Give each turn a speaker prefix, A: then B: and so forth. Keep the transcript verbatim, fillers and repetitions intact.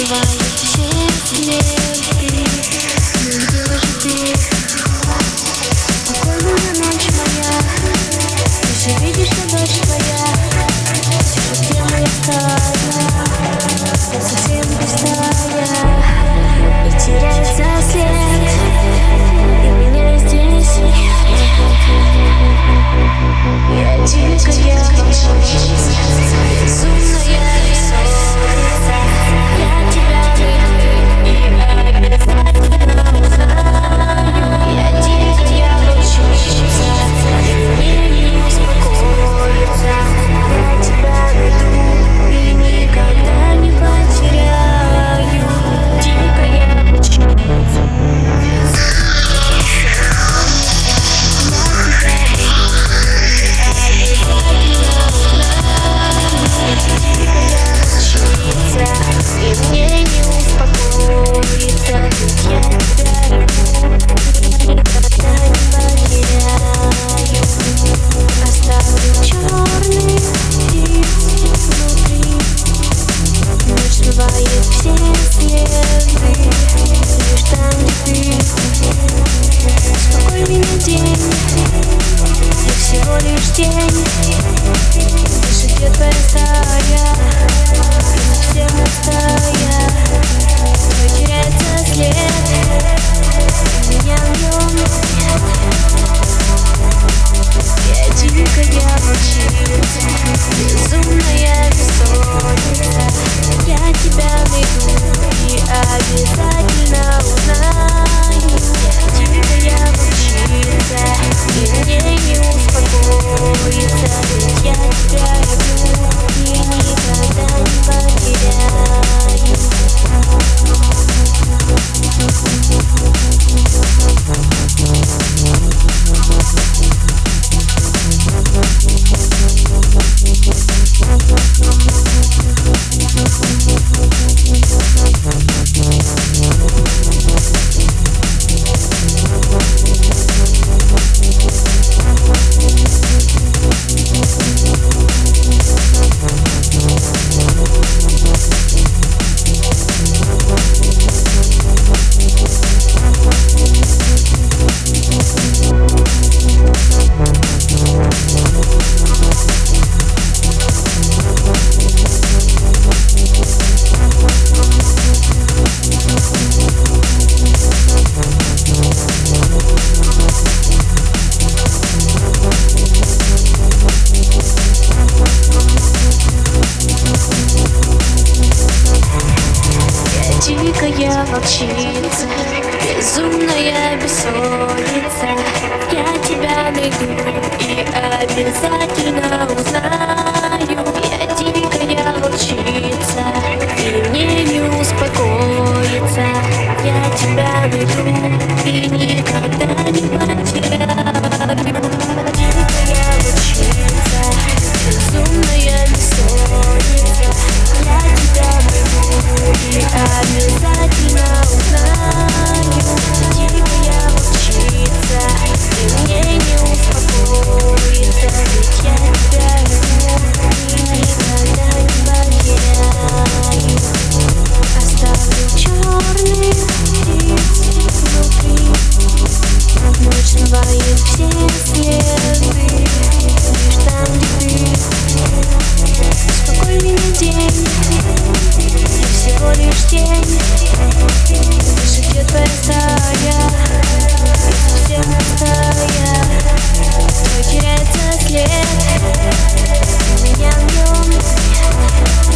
A: смывает все следы. Ну где же ты? Спокойная ночь моя, ты же видишь, я дочь твоя. Скажи, где моя стая? Я совсем пустая, и теряется след, и меня здесь нет. Я дикая волчица, безумная бессонница. Я тебя найду и обязательно узнаю. Я дикая волчица, мне не успокоиться. Я тебя найду и никогда не потеряю. Дикая волчица, и мне не успокоиться, ведь я тебя люблю, никогда не потеряю. Оставлю черный птиц внутри, ночь смывает все следы, лишь там, где ты. Успокой меня, день, я всего лишь тень. Дышит где твоя стая, совсем пустая, твой теряется след, меня в нем нет. Я дикая волчица, безумная бессонница. Я тебя найду и обязательно узнаю. Я дикая волчица, и мне не успокоиться, ведь я тебя люблю и никогда не потеряю. Дикая волчица, безумная бессонница. Я тебя найду и обязательно узнаю. Я дикая волчица, и мне не успокоиться. Я тебя найду и никогда не потеряю. Дикая волчица, безумная бессонница. Я тебя найду и обязательно узнаю. Дикая волчица, и мне не успокоиться, ведь я тебя люблю и никогда не потеряю. Оставлю черный птиц внутри, ночь смывает все следы, лишь там, где ты. Успокой меня, день, я всего лишь тень. Дышит где твоя стая, и совсем пустая, твой теряется след, меня в нем нет.